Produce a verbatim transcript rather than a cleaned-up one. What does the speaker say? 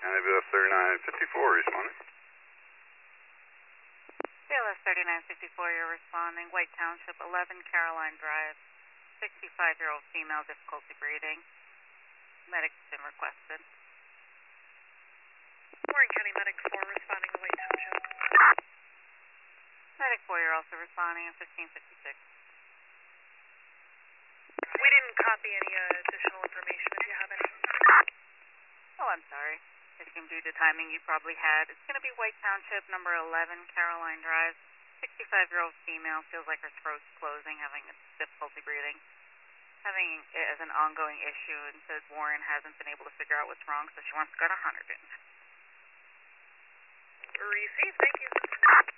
A B S thirty-nine fifty-four responding. B L S thirty-nine fifty-four, you're responding. White Township, eleven Caroline Drive. sixty-five-year-old female, difficulty breathing. Medic's been requested. Warren County Medic four responding to White Township. Medic four, you're also responding in fifteen fifty-six. We didn't copy any uh, additional information if you have any. Oh, I'm sorry. I assume due to timing you probably had. It's going to be White Township, number eleven, Caroline Drive. sixty-five-year-old female, feels like her throat's closing, having difficulty breathing. Having it as an ongoing issue, and says Warren hasn't been able to figure out what's wrong, so she wants to go to Hunterdon. Receive, thank you.